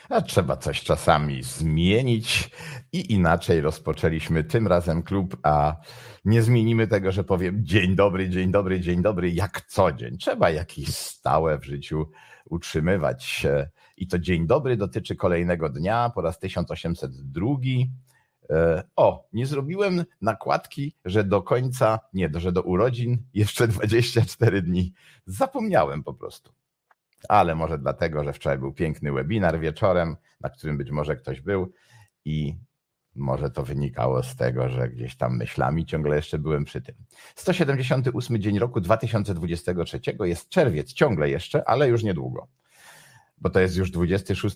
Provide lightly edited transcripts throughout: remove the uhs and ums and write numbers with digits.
A trzeba coś czasami zmienić i inaczej rozpoczęliśmy tym razem klub, a nie zmienimy tego, że powiem dzień dobry, dzień dobry, dzień dobry, jak co dzień. Trzeba jakieś stałe w życiu utrzymywać. I to dzień dobry dotyczy kolejnego dnia po raz 1802. Nie zrobiłem nakładki, że do końca, że do urodzin jeszcze 24 dni. Zapomniałem po prostu. Ale może dlatego, że wczoraj był piękny webinar wieczorem, na którym być może ktoś był i może to wynikało z tego, że gdzieś tam myślami ciągle jeszcze byłem przy tym. 178 dzień roku 2023 jest czerwiec, ciągle jeszcze, ale już niedługo. Bo to jest już 26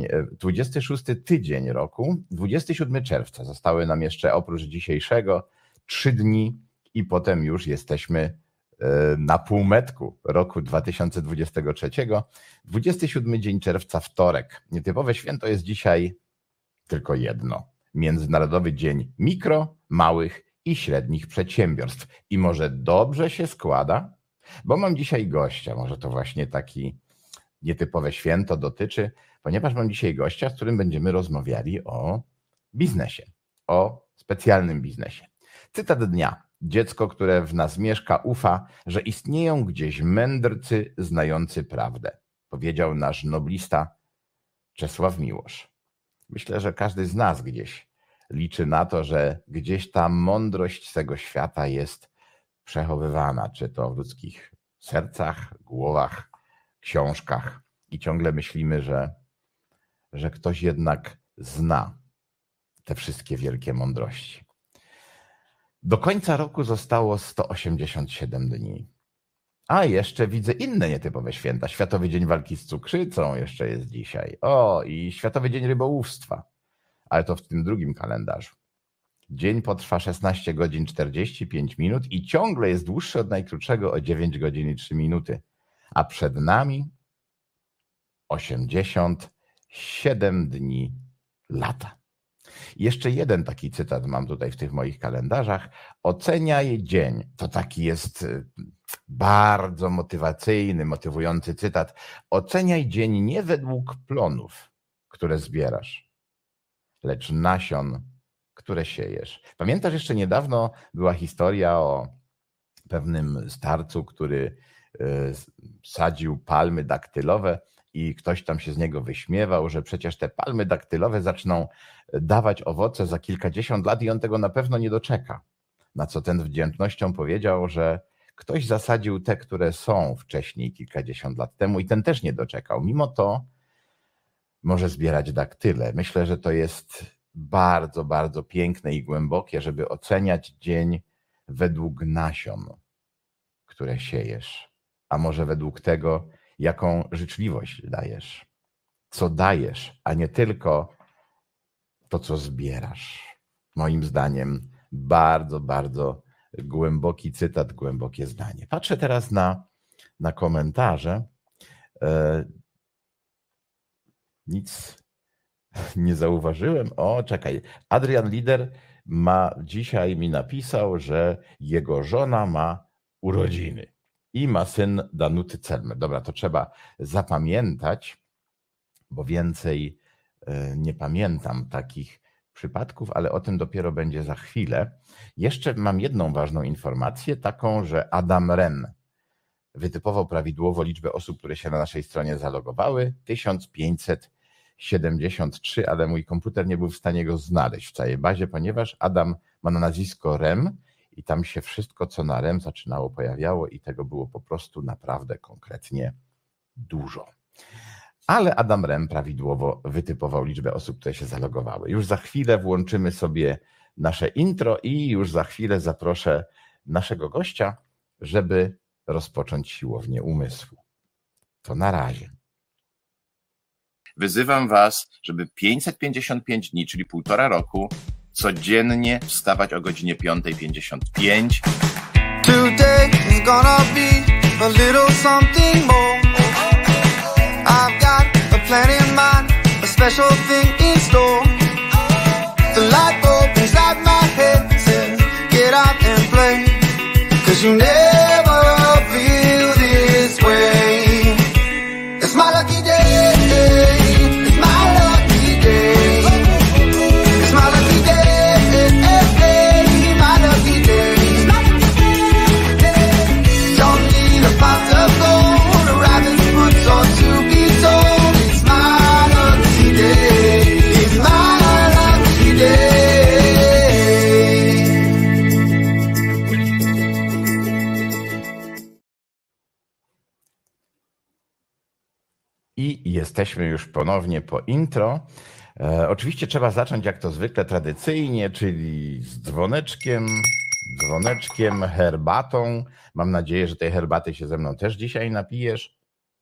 tydzień roku, 27 czerwca. Zostały nam jeszcze oprócz dzisiejszego 3 dni i potem już jesteśmy na półmetku roku 2023. 27 dzień czerwca, wtorek. Nietypowe święto jest dzisiaj tylko jedno. Międzynarodowy Dzień Mikro, Małych i Średnich Przedsiębiorstw. I może dobrze się składa, bo mam dzisiaj gościa. Może to właśnie taki nietypowe święto dotyczy, ponieważ mam dzisiaj gościa, z którym będziemy rozmawiali o biznesie, o specjalnym biznesie. Cytat dnia. Dziecko, które w nas mieszka, ufa, że istnieją gdzieś mędrcy znający prawdę. Powiedział nasz noblista Czesław Miłosz. Myślę, że każdy z nas gdzieś liczy na to, że gdzieś ta mądrość z tego świata jest przechowywana, czy to w ludzkich sercach, głowach, książkach i ciągle myślimy, że ktoś jednak zna te wszystkie wielkie mądrości. Do końca roku zostało 187 dni. A jeszcze widzę inne nietypowe święta. Światowy Dzień Walki z Cukrzycą jeszcze jest dzisiaj. I Światowy Dzień Rybołówstwa. Ale to w tym drugim kalendarzu. Dzień potrwa 16 godzin 45 minut i ciągle jest dłuższy od najkrótszego o 9 godzin i 3 minuty. A przed nami 87 dni lata. Jeszcze jeden taki cytat mam tutaj w tych moich kalendarzach. Oceniaj dzień. To taki jest bardzo motywacyjny, motywujący cytat. Oceniaj dzień nie według plonów, które zbierasz, lecz nasion, które siejesz. Pamiętasz, jeszcze niedawno była historia o pewnym starcu, który sadził palmy daktylowe i ktoś tam się z niego wyśmiewał, że przecież te palmy daktylowe zaczną dawać owoce za kilkadziesiąt lat i on tego na pewno nie doczeka. Na co ten wdzięcznością powiedział, że ktoś zasadził te, które są wcześniej, kilkadziesiąt lat temu i ten też nie doczekał. Mimo to może zbierać daktyle. Myślę, że to jest bardzo, bardzo piękne i głębokie, żeby oceniać dzień według nasion, które siejesz, a może według tego, jaką życzliwość dajesz, co dajesz, a nie tylko to, co zbierasz. Moim zdaniem bardzo, bardzo głęboki cytat, głębokie zdanie. Patrzę teraz na komentarze. Nic nie zauważyłem. Czekaj. Adrian Lider dzisiaj mi napisał, że jego żona ma urodziny i ma syn Danuty Celmer. Dobra, to trzeba zapamiętać, bo więcej nie pamiętam takich przypadków, ale o tym dopiero będzie za chwilę. Jeszcze mam jedną ważną informację, taką, że Adam Ren wytypował prawidłowo liczbę osób, które się na naszej stronie zalogowały. 1573, ale mój komputer nie był w stanie go znaleźć w całej bazie, ponieważ Adam ma na nazwisko Rem i tam się wszystko, co na Rem zaczynało, pojawiało i tego było po prostu naprawdę konkretnie dużo. Ale Adam Rem prawidłowo wytypował liczbę osób, które się zalogowały. Już za chwilę włączymy sobie nasze intro i już za chwilę zaproszę naszego gościa, żeby rozpocząć siłownię umysłu. To na razie. Wyzywam Was, żeby 555 dni, czyli 1,5 roku, codziennie wstawać o godzinie 5:55. Today is gonna be a little something more. I've got a plan in mind, a special thing in store. The light bulb inside my head says, get out and play, 'cause you never feel this way. It's my lucky day, it's my lucky day. I jesteśmy już ponownie po intro. Oczywiście trzeba zacząć jak to zwykle tradycyjnie, czyli z dzwoneczkiem, herbatą. Mam nadzieję, że tej herbaty się ze mną też dzisiaj napijesz.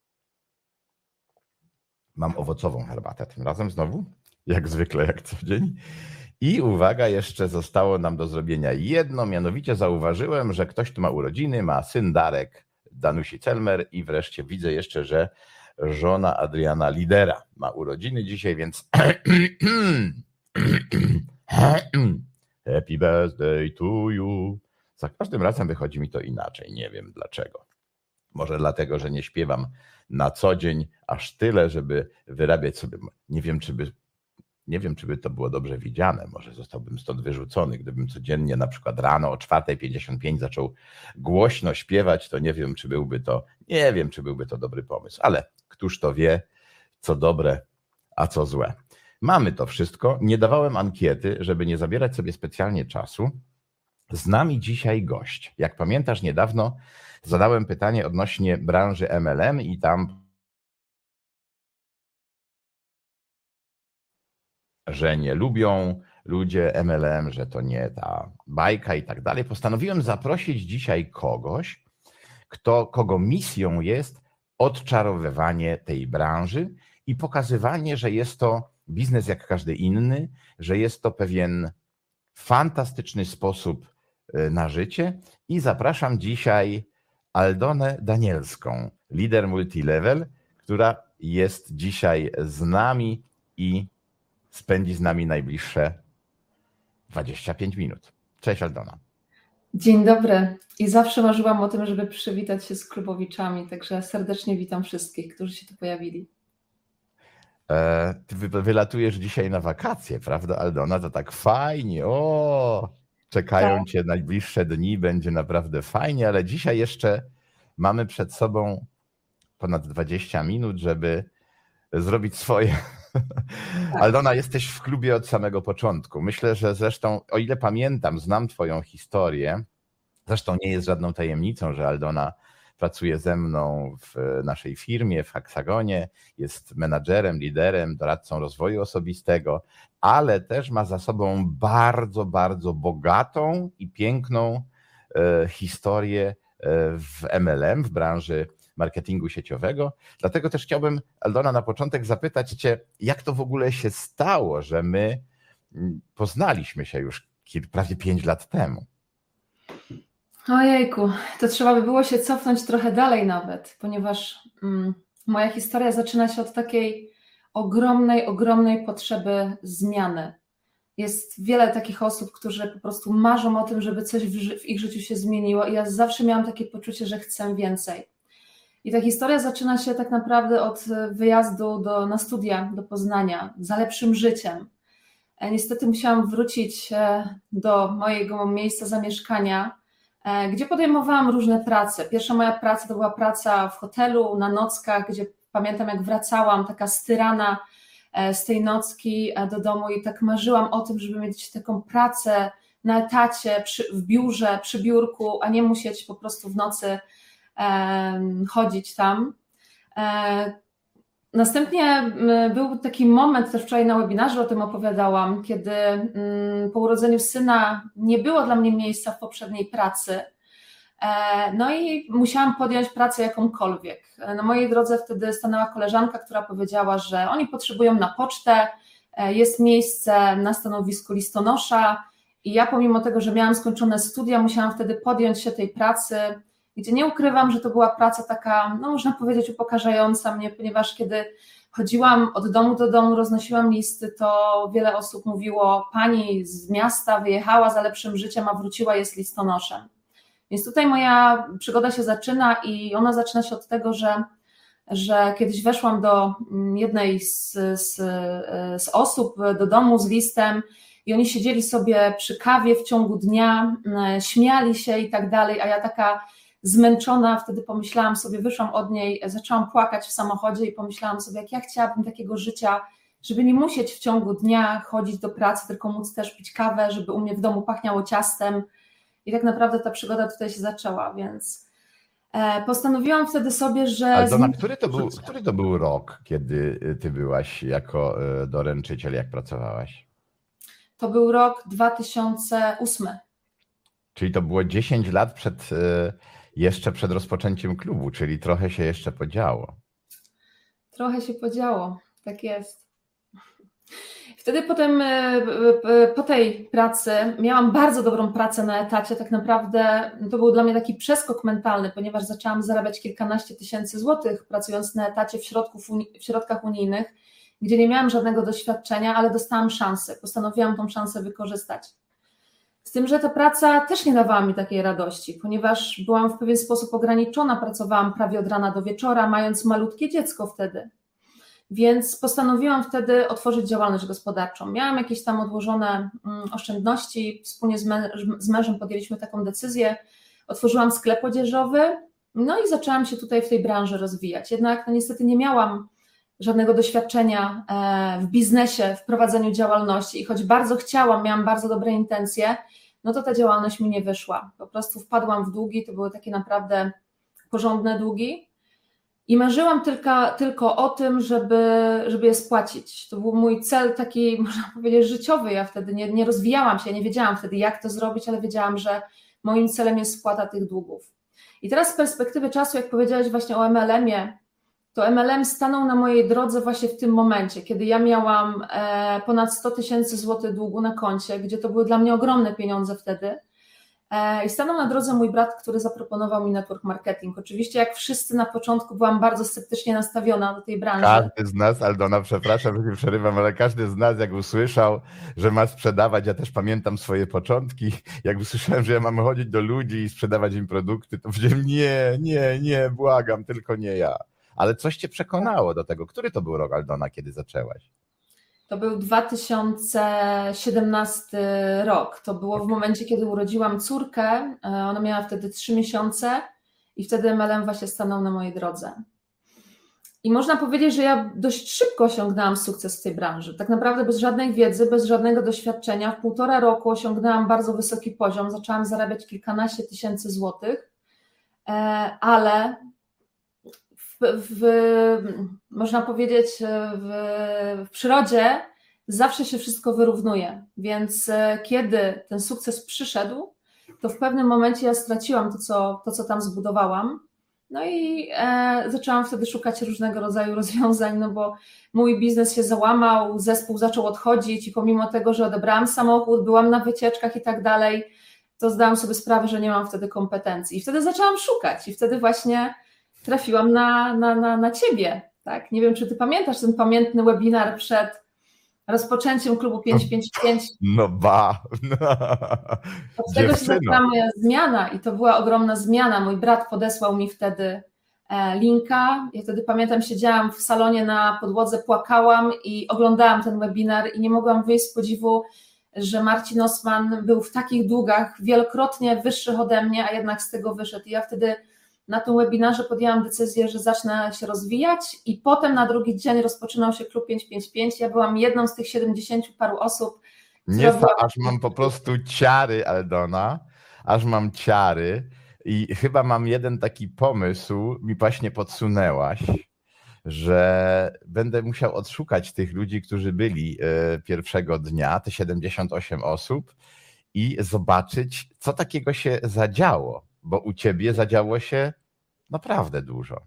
Mam owocową herbatę tym razem znowu, jak zwykle, jak co dzień. I uwaga, jeszcze zostało nam do zrobienia jedno, mianowicie zauważyłem, że ktoś tu ma urodziny, ma syn Darek, Danusi Celmer i wreszcie widzę jeszcze, że żona Adriana Lidera ma urodziny dzisiaj, więc happy birthday to you. Za każdym razem wychodzi mi to inaczej, nie wiem dlaczego. Może dlatego, że nie śpiewam na co dzień aż tyle, żeby wyrabiać sobie, nie wiem, czy by to było dobrze widziane, może zostałbym stąd wyrzucony, gdybym codziennie na przykład rano o 4:55 zaczął głośno śpiewać, to nie wiem, czy byłby to dobry pomysł, ale któż to wie, co dobre, a co złe. Mamy to wszystko, nie dawałem ankiety, żeby nie zabierać sobie specjalnie czasu. Z nami dzisiaj gość. Jak pamiętasz, niedawno zadałem pytanie odnośnie branży MLM i tam że nie lubią ludzie MLM, że to nie ta bajka i tak dalej. Postanowiłem zaprosić dzisiaj kogoś, kogo misją jest odczarowywanie tej branży i pokazywanie, że jest to biznes jak każdy inny, że jest to pewien fantastyczny sposób na życie i zapraszam dzisiaj Aldonę Danielską, lider multilevel, która jest dzisiaj z nami i spędzi z nami najbliższe 25 minut. Cześć Aldona. Dzień dobry. I zawsze marzyłam o tym, żeby przywitać się z klubowiczami, także serdecznie witam wszystkich, którzy się tu pojawili. Ty wylatujesz dzisiaj na wakacje, prawda Aldona? To tak fajnie, czekają Tak. Cię najbliższe dni, będzie naprawdę fajnie, ale dzisiaj jeszcze mamy przed sobą ponad 20 minut, żeby zrobić swoje. Tak. Aldona, jesteś w klubie od samego początku. Myślę, że zresztą, o ile pamiętam, znam Twoją historię. Zresztą nie jest żadną tajemnicą, że Aldona pracuje ze mną w naszej firmie, w Hexagonie, jest menadżerem, liderem, doradcą rozwoju osobistego, ale też ma za sobą bardzo, bardzo bogatą i piękną historię w MLM, w branży marketingu sieciowego. Dlatego też chciałbym, Aldona, na początek zapytać Cię, jak to w ogóle się stało, że my poznaliśmy się już prawie 5 lat temu? Ojejku, to trzeba by było się cofnąć trochę dalej nawet, ponieważ moja historia zaczyna się od takiej ogromnej potrzeby zmiany. Jest wiele takich osób, którzy po prostu marzą o tym, żeby coś w ich życiu się zmieniło i ja zawsze miałam takie poczucie, że chcę więcej. I ta historia zaczyna się tak naprawdę od wyjazdu na studia do Poznania za lepszym życiem. Niestety musiałam wrócić do mojego miejsca zamieszkania, gdzie podejmowałam różne prace. Pierwsza moja praca to była praca w hotelu, na nockach, gdzie pamiętam jak wracałam taka styrana z tej nocki do domu i tak marzyłam o tym, żeby mieć taką pracę na etacie, w biurze, przy biurku, a nie musieć po prostu w nocy chodzić tam. Następnie był taki moment, też wczoraj na webinarze o tym opowiadałam, kiedy po urodzeniu syna nie było dla mnie miejsca w poprzedniej pracy. No i musiałam podjąć pracę jakąkolwiek. Na mojej drodze wtedy stanęła koleżanka, która powiedziała, że oni potrzebują na pocztę, jest miejsce na stanowisku listonosza i ja pomimo tego, że miałam skończone studia, musiałam wtedy podjąć się tej pracy, gdzie nie ukrywam, że to była praca taka, no można powiedzieć, upokarzająca mnie, ponieważ kiedy chodziłam od domu do domu, roznosiłam listy, to wiele osób mówiło, pani z miasta wyjechała za lepszym życiem, a wróciła, jest listonoszem. Więc tutaj moja przygoda się zaczyna i ona zaczyna się od tego, że kiedyś weszłam do jednej z osób do domu z listem i oni siedzieli sobie przy kawie w ciągu dnia, śmiali się i tak dalej, a ja taka zmęczona, wtedy pomyślałam sobie, wyszłam od niej, zaczęłam płakać w samochodzie i pomyślałam sobie, jak ja chciałabym takiego życia, żeby nie musieć w ciągu dnia chodzić do pracy, tylko móc też pić kawę, żeby u mnie w domu pachniało ciastem i tak naprawdę ta przygoda tutaj się zaczęła, więc Postanowiłam wtedy sobie, że... Aldona, który to był rok, kiedy ty byłaś jako doręczyciel, jak pracowałaś? To był rok 2008. Czyli to było 10 lat jeszcze przed rozpoczęciem klubu, czyli trochę się jeszcze podziało. Trochę się podziało, tak jest. Wtedy potem po tej pracy miałam bardzo dobrą pracę na etacie. Tak naprawdę to był dla mnie taki przeskok mentalny, ponieważ zaczęłam zarabiać kilkanaście tysięcy złotych pracując na etacie w środkach unijnych, gdzie nie miałam żadnego doświadczenia, ale dostałam szansę. Postanowiłam tą szansę wykorzystać. Z tym, że ta praca też nie dawała mi takiej radości, ponieważ byłam w pewien sposób ograniczona, pracowałam prawie od rana do wieczora, mając malutkie dziecko wtedy. Więc postanowiłam wtedy otworzyć działalność gospodarczą. Miałam jakieś tam odłożone oszczędności, wspólnie z mężem podjęliśmy taką decyzję, otworzyłam sklep odzieżowy, no i zaczęłam się tutaj w tej branży rozwijać. Jednak niestety nie miałam żadnego doświadczenia w biznesie, w prowadzeniu działalności i choć bardzo chciałam, miałam bardzo dobre intencje, no to ta działalność mi nie wyszła. Po prostu wpadłam w długi, to były takie naprawdę porządne długi i marzyłam tylko o tym, żeby je spłacić. To był mój cel taki, można powiedzieć, życiowy. Ja wtedy nie rozwijałam się, nie wiedziałam wtedy, jak to zrobić, ale wiedziałam, że moim celem jest spłata tych długów. I teraz z perspektywy czasu, jak powiedziałeś właśnie o MLM-ie, to MLM stanął na mojej drodze właśnie w tym momencie, kiedy ja miałam ponad 100 tysięcy złotych długu na koncie, gdzie to były dla mnie ogromne pieniądze wtedy. I stanął na drodze mój brat, który zaproponował mi network marketing. Oczywiście jak wszyscy na początku byłam bardzo sceptycznie nastawiona do tej branży. Każdy z nas, Aldona, przepraszam, że się przerywam, ale każdy z nas jak usłyszał, że ma sprzedawać, ja też pamiętam swoje początki, jak usłyszałem, że ja mam chodzić do ludzi i sprzedawać im produkty, to powiedziałem nie, błagam, tylko nie ja. Ale coś cię przekonało do tego. Który to był rok, Aldona, kiedy zaczęłaś? To był 2017 rok. To było w momencie, kiedy urodziłam córkę. Ona miała wtedy 3 miesiące i wtedy MLM właśnie stanął na mojej drodze. I można powiedzieć, że ja dość szybko osiągnęłam sukces w tej branży. Tak naprawdę bez żadnej wiedzy, bez żadnego doświadczenia. W 1,5 roku osiągnęłam bardzo wysoki poziom. Zaczęłam zarabiać kilkanaście tysięcy złotych, ale można powiedzieć, w przyrodzie zawsze się wszystko wyrównuje, więc kiedy ten sukces przyszedł, to w pewnym momencie ja straciłam to, co tam zbudowałam, no i zaczęłam wtedy szukać różnego rodzaju rozwiązań, no bo mój biznes się załamał, zespół zaczął odchodzić i pomimo tego, że odebrałam samochód, byłam na wycieczkach i tak dalej, to zdałam sobie sprawę, że nie mam wtedy kompetencji i wtedy zaczęłam szukać i wtedy właśnie trafiłam na ciebie, tak? Nie wiem, czy ty pamiętasz ten pamiętny webinar przed rozpoczęciem klubu 555. No ba. Od tego się zaczęła moja zmiana i to była ogromna zmiana. Mój brat podesłał mi wtedy linka. Ja wtedy pamiętam, siedziałam w salonie na podłodze, płakałam i oglądałam ten webinar i nie mogłam wyjść z podziwu, że Marcin Osman był w takich długach wielokrotnie wyższych ode mnie, a jednak z tego wyszedł. I ja wtedy na tym webinarze podjęłam decyzję, że zacznę się rozwijać i potem na drugi dzień rozpoczynał się klub 555. Ja byłam jedną z tych 70 paru osób. Aż mam po prostu ciary, Aldona, aż mam ciary i chyba mam jeden taki pomysł, mi właśnie podsunęłaś, że będę musiał odszukać tych ludzi, którzy byli pierwszego dnia, te 78 osób i zobaczyć, co takiego się zadziało. Bo u ciebie zadziało się naprawdę dużo.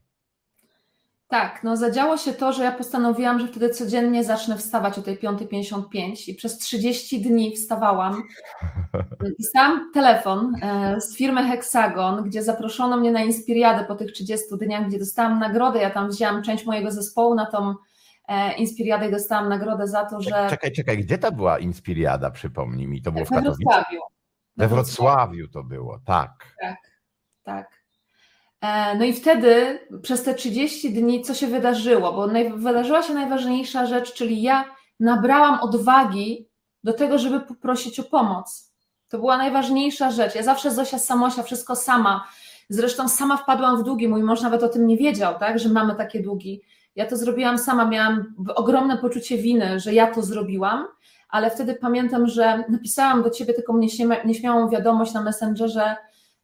Tak, no zadziało się to, że ja postanowiłam, że wtedy codziennie zacznę wstawać o tej 5:55 i przez 30 dni wstawałam. Dostałam telefon z firmy Hexagon, gdzie zaproszono mnie na Inspiriadę po tych 30 dniach, gdzie dostałam nagrodę. Ja tam wzięłam część mojego zespołu na tą Inspiriadę i dostałam nagrodę za to, że... Czekaj, gdzie ta była Inspiriada, przypomnij mi? To było w Katowicach? Wrocławiu. We Wrocławiu to było, tak. Tak. No i wtedy przez te 30 dni co się wydarzyło? Bo wydarzyła się najważniejsza rzecz, czyli ja nabrałam odwagi do tego, żeby poprosić o pomoc. To była najważniejsza rzecz. Ja zawsze Zosia Samosia, wszystko sama. Zresztą sama wpadłam w długi. Mój mąż nawet o tym nie wiedział, tak, że mamy takie długi. Ja to zrobiłam sama, miałam ogromne poczucie winy, że ja to zrobiłam, ale wtedy pamiętam, że napisałam do ciebie taką nieśmiałą wiadomość na Messengerze,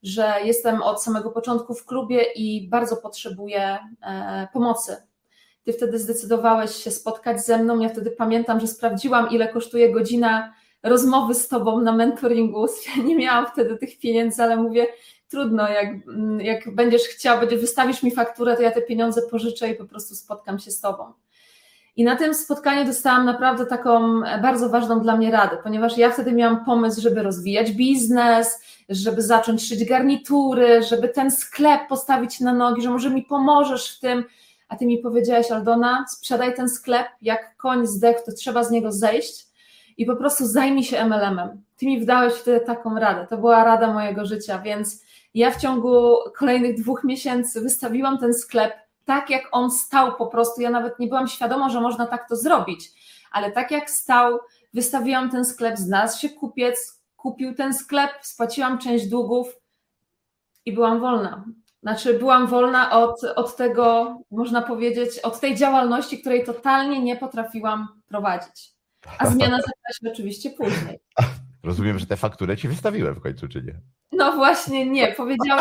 że jestem od samego początku w klubie i bardzo potrzebuję pomocy. Ty wtedy zdecydowałeś się spotkać ze mną, ja wtedy pamiętam, że sprawdziłam, ile kosztuje godzina rozmowy z tobą na mentoringu. Ja nie miałam wtedy tych pieniędzy, ale mówię, trudno, jak będziesz chciał, wystawisz mi fakturę, to ja te pieniądze pożyczę i po prostu spotkam się z tobą. I na tym spotkaniu dostałam naprawdę taką bardzo ważną dla mnie radę, ponieważ ja wtedy miałam pomysł, żeby rozwijać biznes, żeby zacząć szyć garnitury, żeby ten sklep postawić na nogi, że może mi pomożesz w tym, a ty mi powiedziałaś, Aldona, sprzedaj ten sklep, jak koń zdechł, to trzeba z niego zejść i po prostu zajmij się MLM-em. Ty mi wdałeś wtedy taką radę, to była rada mojego życia, więc ja w ciągu kolejnych 2 miesięcy wystawiłam ten sklep tak, jak on stał po prostu, ja nawet nie byłam świadoma, że można tak to zrobić, ale tak jak stał, wystawiłam ten sklep, znalazł się kupiec, kupił ten sklep, spłaciłam część długów i byłam wolna. Znaczy byłam wolna od tego, można powiedzieć, od tej działalności, której totalnie nie potrafiłam prowadzić. A zmiana zaczęła się oczywiście później. Rozumiem, że te faktury ci wystawiłem w końcu, czy nie? No właśnie nie.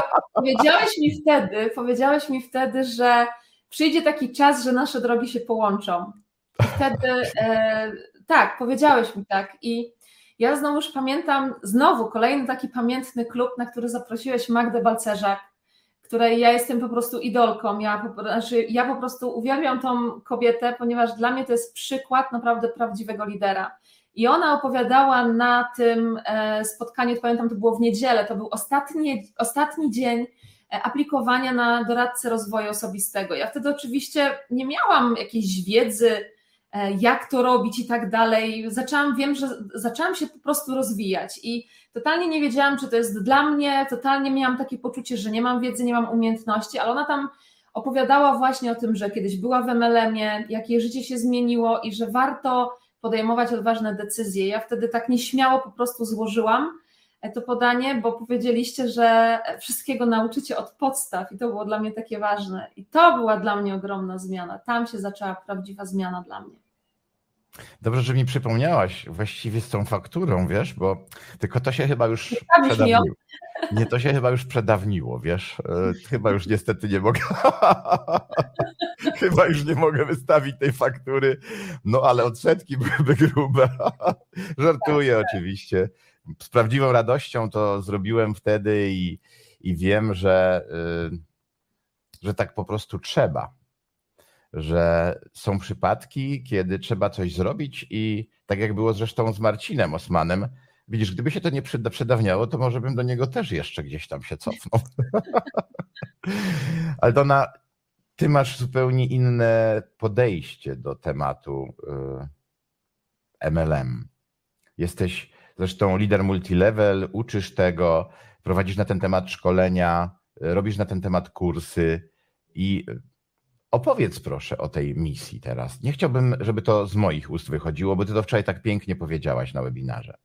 Powiedziałeś mi wtedy, że przyjdzie taki czas, że nasze drogi się połączą. I wtedy tak, powiedziałeś mi tak. I ja znowuż pamiętam, kolejny taki pamiętny klub, na który zaprosiłeś Magdę Balcerzak, której ja jestem po prostu idolką. Ja po prostu uwielbiam tą kobietę, ponieważ dla mnie to jest przykład naprawdę prawdziwego lidera. I ona opowiadała na tym spotkaniu, pamiętam, to było w niedzielę, to był ostatni dzień aplikowania na doradcę rozwoju osobistego. Ja wtedy oczywiście nie miałam jakiejś wiedzy, jak to robić i tak dalej. Zaczęłam się po prostu rozwijać i totalnie nie wiedziałam, czy to jest dla mnie, totalnie miałam takie poczucie, że nie mam wiedzy, nie mam umiejętności, ale ona tam opowiadała właśnie o tym, że kiedyś była w MLM-ie, jak jej życie się zmieniło i że warto podejmować odważne decyzje. Ja wtedy tak nieśmiało po prostu złożyłam to podanie, bo powiedzieliście, że wszystkiego nauczycie od podstaw i to było dla mnie takie ważne. I to była dla mnie ogromna zmiana. Tam się zaczęła prawdziwa zmiana dla mnie. Dobrze, że mi przypomniałaś właściwie z tą fakturą, wiesz, bo tylko to się chyba już przedawniło. Nie, to się chyba już przedawniło, wiesz, chyba już niestety nie mogę. Chyba już nie mogę wystawić tej faktury, no ale odsetki byłyby grube. Żartuję oczywiście. Z prawdziwą radością to zrobiłem wtedy i wiem, że tak po prostu trzeba. Że są przypadki, kiedy trzeba coś zrobić i tak jak było zresztą z Marcinem Osmanem, widzisz, gdyby się to nie przedawniało, to może bym do niego też jeszcze gdzieś tam się cofnął. Aldona, ty masz zupełnie inne podejście do tematu MLM. Jesteś zresztą lider multilevel, uczysz tego, prowadzisz na ten temat szkolenia, robisz na ten temat kursy i opowiedz proszę o tej misji teraz. Nie chciałbym, żeby to z moich ust wychodziło, bo ty to wczoraj tak pięknie powiedziałaś na webinarze.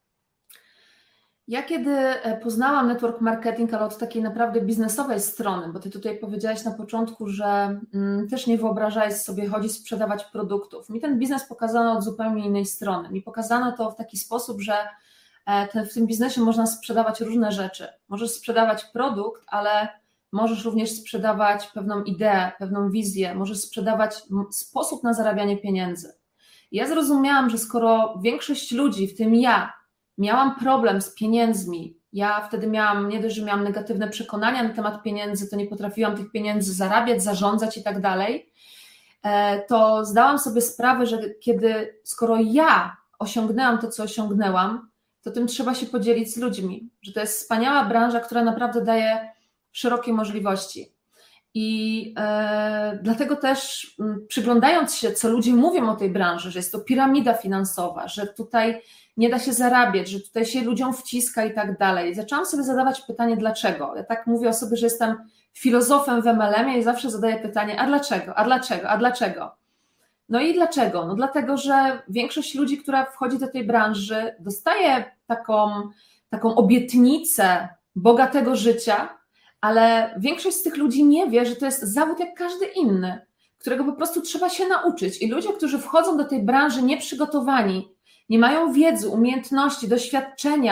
Ja kiedy poznałam network marketing, ale od takiej naprawdę biznesowej strony, bo ty tutaj powiedziałaś na początku, że też nie wyobrażałeś sobie chodzić sprzedawać produktów. Mi ten biznes pokazano od zupełnie innej strony. Mi pokazano to w taki sposób, że w tym biznesie można sprzedawać różne rzeczy. Możesz sprzedawać produkt, ale możesz również sprzedawać pewną ideę, pewną wizję, możesz sprzedawać sposób na zarabianie pieniędzy. I ja zrozumiałam, że skoro większość ludzi, w tym ja, miałam problem z pieniędzmi, ja wtedy nie dość, że miałam negatywne przekonania na temat pieniędzy, to nie potrafiłam tych pieniędzy zarabiać, zarządzać i tak dalej, to zdałam sobie sprawę, że skoro ja osiągnęłam to, co osiągnęłam, to tym trzeba się podzielić z ludźmi, że to jest wspaniała branża, która naprawdę daje szerokie możliwości. I dlatego też przyglądając się, co ludzie mówią o tej branży, że jest to piramida finansowa, że tutaj nie da się zarabiać, że tutaj się ludziom wciska i tak dalej, zaczęłam sobie zadawać pytanie, dlaczego? Ja tak mówię o sobie, że jestem filozofem w MLM-ie i zawsze zadaję pytanie, a dlaczego? A dlaczego? A dlaczego? No i dlaczego? No dlatego, że większość ludzi, która wchodzi do tej branży, dostaje taką obietnicę bogatego życia, ale większość z tych ludzi nie wie, że to jest zawód jak każdy inny, którego po prostu trzeba się nauczyć. I ludzie, którzy wchodzą do tej branży nieprzygotowani, nie mają wiedzy, umiejętności, doświadczenia,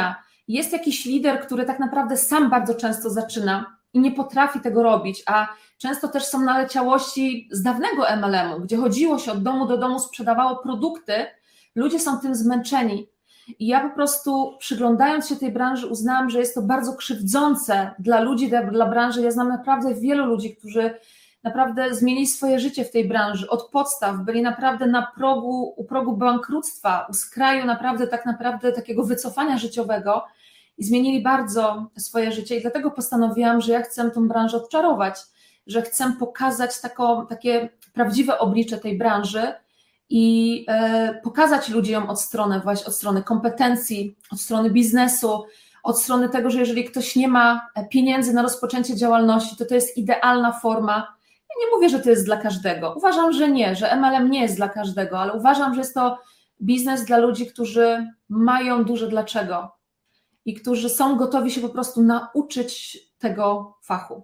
jest jakiś lider, który tak naprawdę sam bardzo często zaczyna i nie potrafi tego robić, a często też są naleciałości z dawnego MLM-u, gdzie chodziło się od domu do domu, sprzedawało produkty, ludzie są tym zmęczeni. I ja po prostu przyglądając się tej branży uznałam, że jest to bardzo krzywdzące dla ludzi, dla branży. Ja znam naprawdę wielu ludzi, którzy naprawdę zmienili swoje życie w tej branży od podstaw, byli naprawdę u progu bankructwa, u skraju tak naprawdę takiego wycofania życiowego i zmienili bardzo swoje życie i dlatego postanowiłam, że ja chcę tą branżę odczarować, że chcę pokazać takie prawdziwe oblicze tej branży i pokazać ludziom od strony kompetencji, od strony biznesu, od strony tego, że jeżeli ktoś nie ma pieniędzy na rozpoczęcie działalności, to jest idealna forma. Ja nie mówię, że to jest dla każdego. Uważam, że nie, że MLM nie jest dla każdego, ale uważam, że jest to biznes dla ludzi, którzy mają duże dlaczego i którzy są gotowi się po prostu nauczyć tego fachu.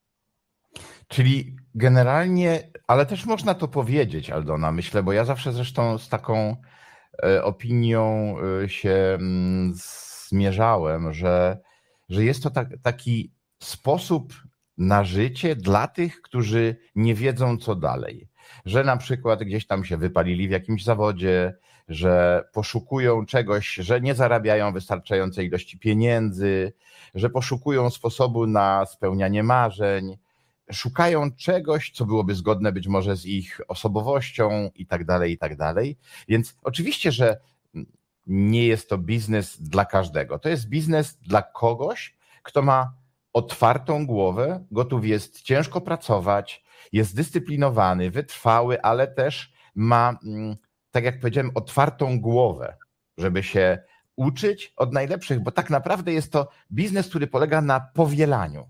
Czyli generalnie, ale też można to powiedzieć, Aldona, myślę, bo ja zawsze zresztą z taką opinią się zmierzałem, że jest to taki sposób na życie dla tych, którzy nie wiedzą co dalej, że na przykład gdzieś tam się wypalili w jakimś zawodzie, że poszukują czegoś, że nie zarabiają wystarczającej ilości pieniędzy, że poszukują sposobu na spełnianie marzeń, szukają czegoś, co byłoby zgodne być może z ich osobowością i tak dalej, i tak dalej. Więc oczywiście, że nie jest to biznes dla każdego. To jest biznes dla kogoś, kto ma otwartą głowę, gotów jest ciężko pracować, jest zdyscyplinowany, wytrwały, ale też ma, tak jak powiedziałem, otwartą głowę, żeby się uczyć od najlepszych, bo tak naprawdę jest to biznes, który polega na powielaniu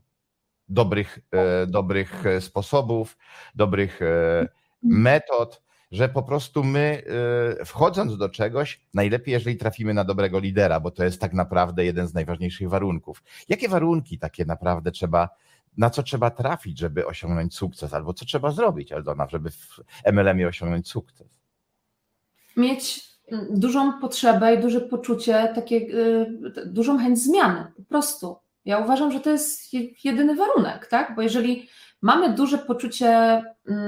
dobrych sposobów, dobrych metod, że po prostu my wchodząc do czegoś, najlepiej jeżeli trafimy na dobrego lidera, bo to jest tak naprawdę jeden z najważniejszych warunków. Jakie warunki takie naprawdę na co trzeba trafić, żeby osiągnąć sukces, albo co trzeba zrobić, Aldona, żeby w MLM-ie osiągnąć sukces? Mieć dużą potrzebę i duże poczucie, dużą chęć zmiany, po prostu. Ja uważam, że to jest jedyny warunek, tak? Bo jeżeli mamy duże poczucie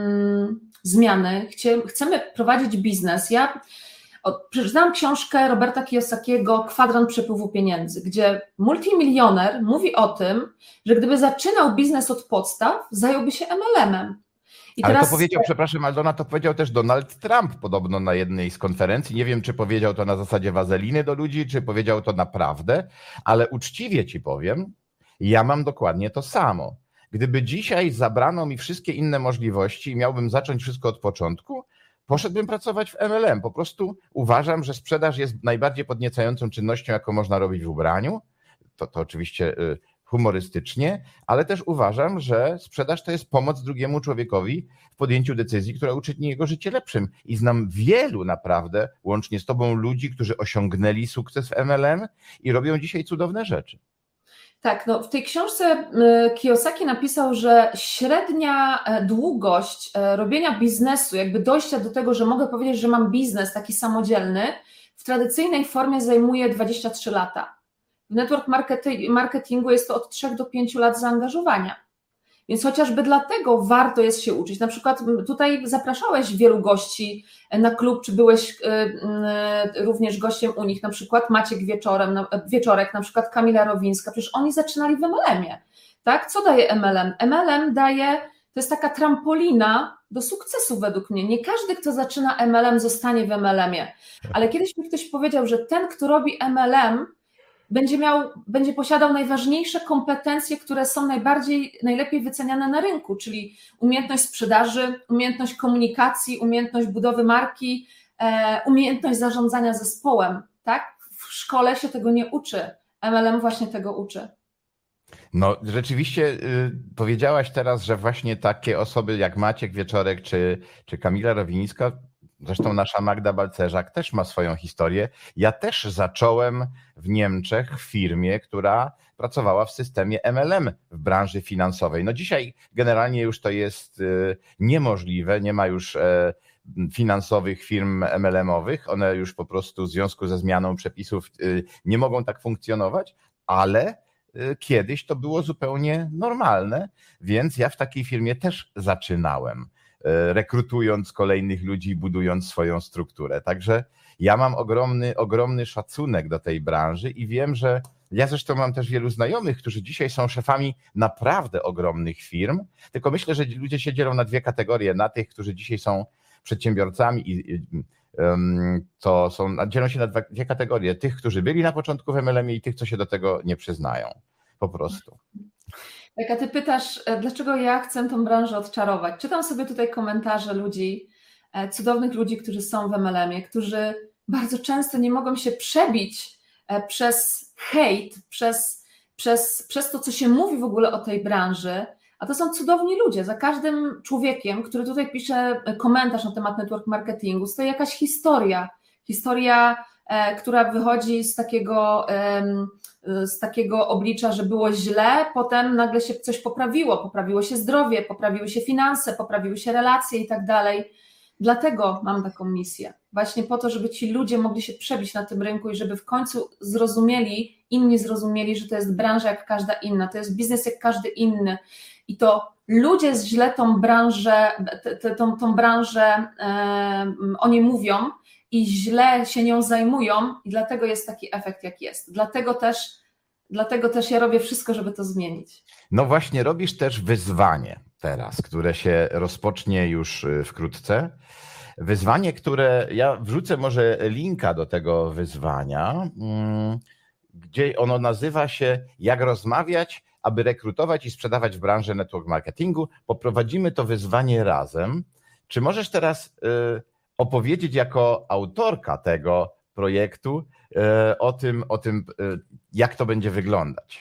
zmiany, chcemy prowadzić biznes. Ja przeczytałam książkę Roberta Kiyosakiego Kwadrant przepływu pieniędzy, gdzie multimilioner mówi o tym, że gdyby zaczynał biznes od podstaw, zająłby się MLM-em. Ale to powiedział, przepraszam Aldona, to powiedział też Donald Trump podobno na jednej z konferencji. Nie wiem, czy powiedział to na zasadzie wazeliny do ludzi, czy powiedział to naprawdę, ale uczciwie ci powiem, ja mam dokładnie to samo. Gdyby dzisiaj zabrano mi wszystkie inne możliwości i miałbym zacząć wszystko od początku, poszedłbym pracować w MLM. Po prostu uważam, że sprzedaż jest najbardziej podniecającą czynnością, jaką można robić w ubraniu. To oczywiście humorystycznie, ale też uważam, że sprzedaż to jest pomoc drugiemu człowiekowi w podjęciu decyzji, która uczyni jego życie lepszym. I znam wielu naprawdę, łącznie z tobą, ludzi, którzy osiągnęli sukces w MLM i robią dzisiaj cudowne rzeczy. Tak, no w tej książce Kiyosaki napisał, że średnia długość robienia biznesu, jakby dojścia do tego, że mogę powiedzieć, że mam biznes taki samodzielny, w tradycyjnej formie zajmuje 23 lata. W network marketingu jest to od 3 do 5 lat zaangażowania. Więc chociażby dlatego warto jest się uczyć. Na przykład tutaj zapraszałeś wielu gości na klub, czy byłeś również gościem u nich, na przykład Maciek Wieczorek, na przykład Kamila Rowińska, przecież oni zaczynali w MLM-ie. Tak? Co daje MLM? MLM to jest taka trampolina do sukcesu według mnie. Nie każdy, kto zaczyna MLM, zostanie w MLM-ie, ale kiedyś mi ktoś powiedział, że ten, kto robi MLM, będzie posiadał najważniejsze kompetencje, które są najlepiej wyceniane na rynku, czyli umiejętność sprzedaży, umiejętność komunikacji, umiejętność budowy marki, umiejętność zarządzania zespołem. Tak? W szkole się tego nie uczy. MLM właśnie tego uczy. No rzeczywiście powiedziałaś teraz, że właśnie takie osoby jak Maciek Wieczorek czy Kamila Rowińska, zresztą nasza Magda Balcerzak też ma swoją historię. Ja też zacząłem w Niemczech w firmie, która pracowała w systemie MLM w branży finansowej. No dzisiaj generalnie już to jest niemożliwe, nie ma już finansowych firm MLM-owych. One już po prostu w związku ze zmianą przepisów nie mogą tak funkcjonować, ale kiedyś to było zupełnie normalne, więc ja w takiej firmie też zaczynałem, rekrutując kolejnych ludzi, budując swoją strukturę. Także ja mam ogromny szacunek do tej branży i wiem, że ja zresztą mam też wielu znajomych, którzy dzisiaj są szefami naprawdę ogromnych firm, tylko myślę, że ludzie się dzielą na dwie kategorie, na tych, którzy dzisiaj są przedsiębiorcami i dzielą się na dwie kategorie, tych, którzy byli na początku w MLM-ie i tych, co się do tego nie przyznają, po prostu. Jak a ty pytasz, dlaczego ja chcę tą branżę odczarować? Czytam sobie tutaj komentarze ludzi, cudownych ludzi, którzy są w MLM-ie, którzy bardzo często nie mogą się przebić przez hejt, przez to, co się mówi w ogóle o tej branży, a to są cudowni ludzie. Za każdym człowiekiem, który tutaj pisze komentarz na temat network marketingu, stoi jakaś historia, która wychodzi z takiego oblicza, że było źle, potem nagle się coś poprawiło się zdrowie, poprawiły się finanse, poprawiły się relacje i tak dalej. Dlatego mam taką misję. Właśnie po to, żeby ci ludzie mogli się przebić na tym rynku i żeby w końcu inni zrozumieli, że to jest branża jak każda inna, to jest biznes jak każdy inny i to ludzie źle tą branżę o niej mówią i źle się nią zajmują i dlatego jest taki efekt jak jest. Dlatego też ja robię wszystko, żeby to zmienić. No właśnie, robisz też wyzwanie teraz, które się rozpocznie już wkrótce. Wyzwanie, które ja wrzucę może linka do tego wyzwania, gdzie ono nazywa się Jak rozmawiać, aby rekrutować i sprzedawać w branży network marketingu. Poprowadzimy to wyzwanie razem. Czy możesz teraz opowiedzieć jako autorka tego projektu o tym, jak to będzie wyglądać?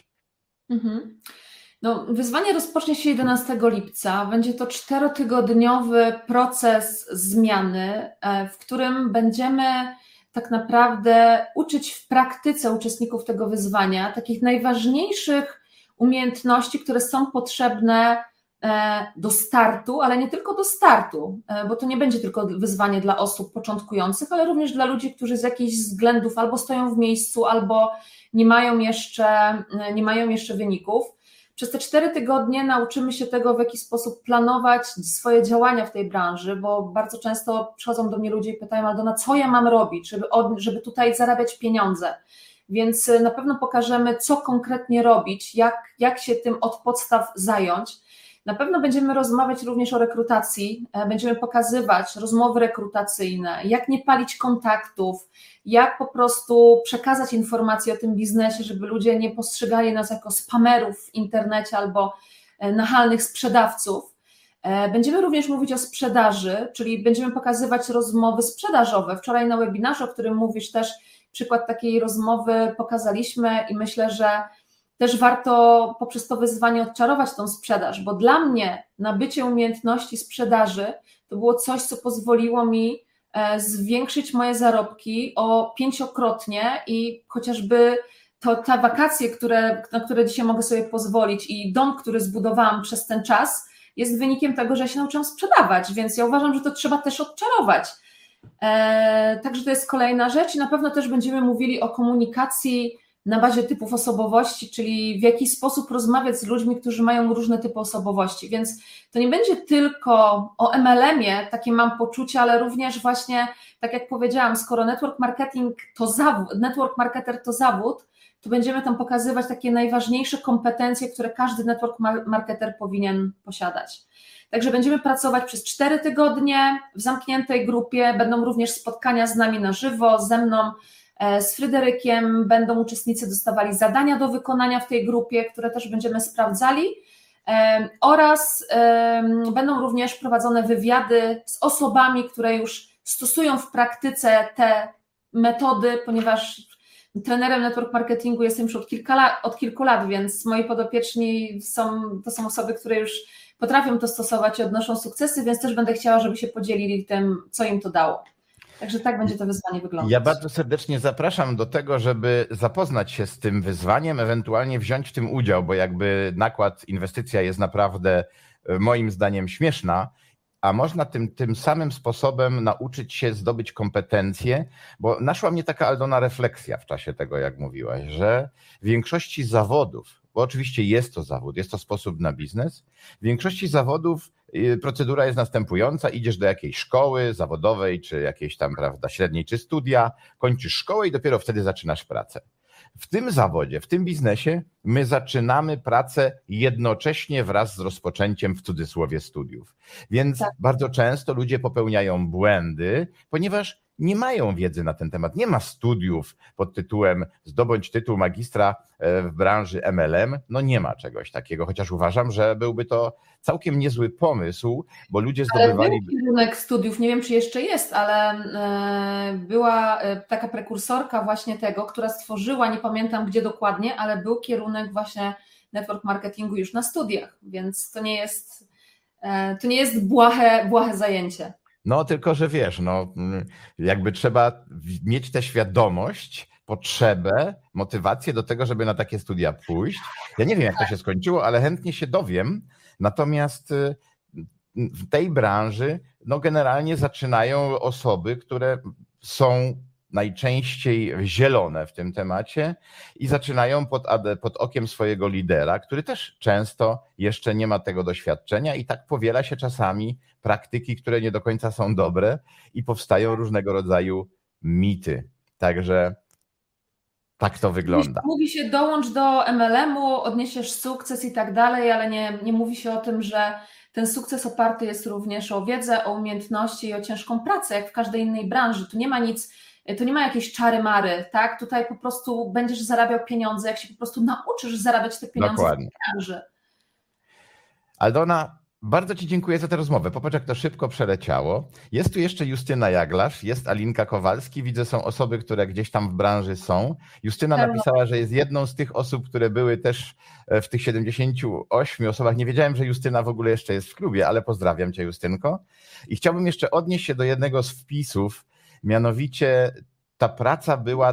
No, wyzwanie rozpocznie się 11 lipca. Będzie to 4-tygodniowy proces zmiany, w którym będziemy tak naprawdę uczyć w praktyce uczestników tego wyzwania takich najważniejszych umiejętności, które są potrzebne do startu, ale nie tylko do startu, bo to nie będzie tylko wyzwanie dla osób początkujących, ale również dla ludzi, którzy z jakichś względów albo stoją w miejscu, albo nie mają jeszcze wyników. Przez te 4 tygodnie nauczymy się tego, w jaki sposób planować swoje działania w tej branży, bo bardzo często przychodzą do mnie ludzie i pytają: Aldona, co ja mam robić, żeby tutaj zarabiać pieniądze? Więc na pewno pokażemy, co konkretnie robić, jak się tym od podstaw zająć. Na pewno będziemy rozmawiać również o rekrutacji, będziemy pokazywać rozmowy rekrutacyjne, jak nie palić kontaktów, jak po prostu przekazać informacje o tym biznesie, żeby ludzie nie postrzegali nas jako spamerów w internecie albo nachalnych sprzedawców. Będziemy również mówić o sprzedaży, czyli będziemy pokazywać rozmowy sprzedażowe. Wczoraj na webinarze, o którym mówisz, też przykład takiej rozmowy pokazaliśmy i myślę, że też warto poprzez to wyzwanie odczarować tą sprzedaż, bo dla mnie nabycie umiejętności sprzedaży to było coś, co pozwoliło mi zwiększyć moje zarobki o 5-krotnie i chociażby te wakacje, na które dzisiaj mogę sobie pozwolić i dom, który zbudowałam przez ten czas, jest wynikiem tego, że ja się nauczyłam sprzedawać, więc ja uważam, że to trzeba też odczarować. Także to jest kolejna rzecz i na pewno też będziemy mówili o komunikacji na bazie typów osobowości, czyli w jaki sposób rozmawiać z ludźmi, którzy mają różne typy osobowości, więc to nie będzie tylko o MLM-ie, takie mam poczucie, ale również właśnie, tak jak powiedziałam, skoro network marketer to zawód, to będziemy tam pokazywać takie najważniejsze kompetencje, które każdy network marketer powinien posiadać. Także będziemy pracować przez 4 tygodnie w zamkniętej grupie, będą również spotkania z nami na żywo, ze mną, z Fryderykiem, będą uczestnicy dostawali zadania do wykonania w tej grupie, które też będziemy sprawdzali oraz będą również prowadzone wywiady z osobami, które już stosują w praktyce te metody, ponieważ trenerem network marketingu jestem już od kilku lat, więc moi podopieczni to są osoby, które już potrafią to stosować i odnoszą sukcesy, więc też będę chciała, żeby się podzielili tym, co im to dało. Także tak będzie to wyzwanie wyglądać. Ja bardzo serdecznie zapraszam do tego, żeby zapoznać się z tym wyzwaniem, ewentualnie wziąć w tym udział, bo jakby nakład, inwestycja jest naprawdę moim zdaniem śmieszna a można tym samym sposobem nauczyć się zdobyć kompetencje, bo naszła mnie taka, Aldona, refleksja w czasie tego, jak mówiłaś, że w większości zawodów, bo oczywiście jest to zawód, jest to sposób na biznes, w większości zawodów procedura jest następująca: idziesz do jakiejś szkoły zawodowej, czy jakiejś tam, prawda, średniej, czy studia, kończysz szkołę i dopiero wtedy zaczynasz pracę. W tym zawodzie, w tym biznesie my zaczynamy pracę jednocześnie wraz z rozpoczęciem, w cudzysłowie, studiów. Więc Tak. bardzo często ludzie popełniają błędy, ponieważ nie mają wiedzy na ten temat. Nie ma studiów pod tytułem zdobądź tytuł magistra w branży MLM. No nie ma czegoś takiego, chociaż uważam, że byłby to całkiem niezły pomysł, bo ludzie zdobywali... Ale był kierunek studiów, nie wiem czy jeszcze jest, ale była taka prekursorka właśnie tego, która stworzyła, nie pamiętam gdzie dokładnie, ale był kierunek właśnie network marketingu już na studiach, więc to nie jest błahe zajęcie. No tylko, że wiesz, no jakby trzeba mieć tę świadomość, potrzebę, motywację do tego, żeby na takie studia pójść. Ja nie wiem, jak to się skończyło, ale chętnie się dowiem. Natomiast w tej branży no generalnie zaczynają osoby, które są najczęściej zielone w tym temacie i zaczynają pod okiem swojego lidera, który też często jeszcze nie ma tego doświadczenia i tak powiela się czasami praktyki, które nie do końca są dobre i powstają różnego rodzaju mity. Także tak to wygląda. Mówi się dołącz do MLM-u, odniesiesz sukces i tak dalej, ale nie mówi się o tym, że ten sukces oparty jest również o wiedzę, o umiejętności i o ciężką pracę, jak w każdej innej branży. Tu nie ma nic, to nie ma jakiejś czary-mary, tak? Tutaj po prostu będziesz zarabiał pieniądze, jak się po prostu nauczysz zarabiać te pieniądze. Dokładnie. W branży. Aldona, bardzo Ci dziękuję za tę rozmowę. Popatrz, jak to szybko przeleciało. Jest tu jeszcze Justyna Jaglasz, jest Alinka Kowalski. Widzę, są osoby, które gdzieś tam w branży są. Justyna napisała, że jest jedną z tych osób, które były też w tych 78 osobach. Nie wiedziałem, że Justyna w ogóle jeszcze jest w klubie, ale pozdrawiam Cię, Justynko. I chciałbym jeszcze odnieść się do jednego z wpisów, mianowicie ta praca była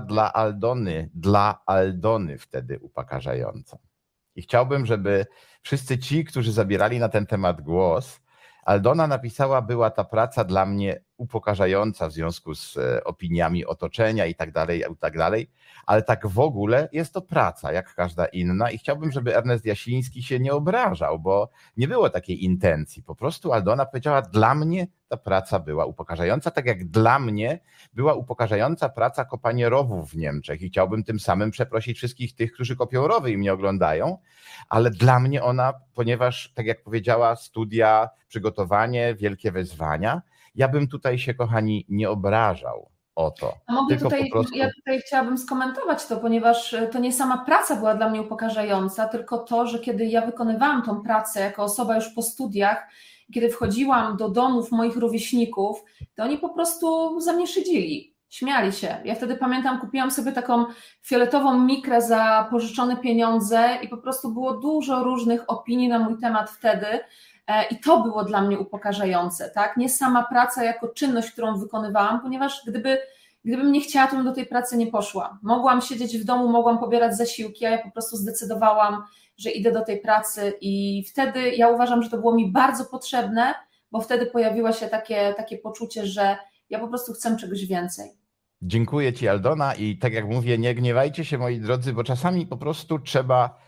dla Aldony wtedy upokarzająca. I chciałbym, żeby wszyscy ci, którzy zabierali na ten temat głos, Aldona napisała, była ta praca dla mnie upokarzająca w związku z opiniami otoczenia i tak dalej, ale tak w ogóle jest to praca jak każda inna i chciałbym, żeby Ernest Jasiński się nie obrażał, bo nie było takiej intencji. Po prostu Aldona powiedziała, dla mnie ta praca była upokarzająca, tak jak dla mnie była upokarzająca praca kopanie rowów w Niemczech i chciałbym tym samym przeprosić wszystkich tych, którzy kopią rowy i mnie oglądają, ale dla mnie ona, ponieważ tak jak powiedziała, studia, przygotowanie, wielkie wyzwania, ja bym tutaj się, kochani, nie obrażał o to. Ja tutaj chciałabym skomentować to, ponieważ to nie sama praca była dla mnie upokarzająca, tylko to, że kiedy ja wykonywałam tą pracę jako osoba już po studiach, kiedy wchodziłam do domów moich rówieśników, to oni po prostu za mnie szydzili, śmiali się. Ja wtedy pamiętam, kupiłam sobie taką fioletową mikrę za pożyczone pieniądze i po prostu było dużo różnych opinii na mój temat wtedy. I to było dla mnie upokarzające, tak? Nie sama praca jako czynność, którą wykonywałam, ponieważ gdybym nie chciała, to bym do tej pracy nie poszła. Mogłam siedzieć w domu, mogłam pobierać zasiłki, a ja po prostu zdecydowałam, że idę do tej pracy i wtedy ja uważam, że to było mi bardzo potrzebne, bo wtedy pojawiło się takie poczucie, że ja po prostu chcę czegoś więcej. Dziękuję Ci, Aldona, i tak jak mówię, nie gniewajcie się, moi drodzy, bo czasami po prostu trzeba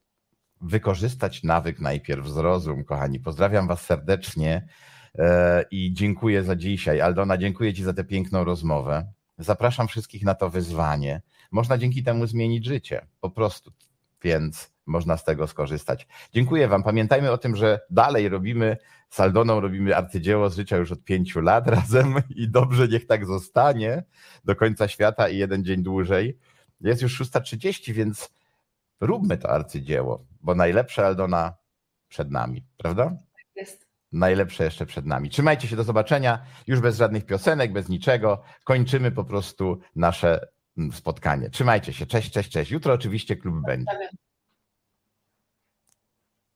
wykorzystać nawyk najpierw, zrozum, kochani. Pozdrawiam Was serdecznie i dziękuję za dzisiaj. Aldona, dziękuję Ci za tę piękną rozmowę. Zapraszam wszystkich na to wyzwanie. Można dzięki temu zmienić życie, po prostu, więc można z tego skorzystać. Dziękuję Wam. Pamiętajmy o tym, że dalej z Aldoną robimy arcydzieło z życia już od 5 lat razem i dobrze, niech tak zostanie do końca świata i jeden dzień dłużej. Jest już 6:30, więc róbmy to arcydzieło, bo najlepsze, Aldona, przed nami, prawda? Jest. Najlepsze jeszcze przed nami. Trzymajcie się, do zobaczenia. Już bez żadnych piosenek, bez niczego. Kończymy po prostu nasze spotkanie. Trzymajcie się. Cześć, cześć, cześć. Jutro oczywiście klub będzie.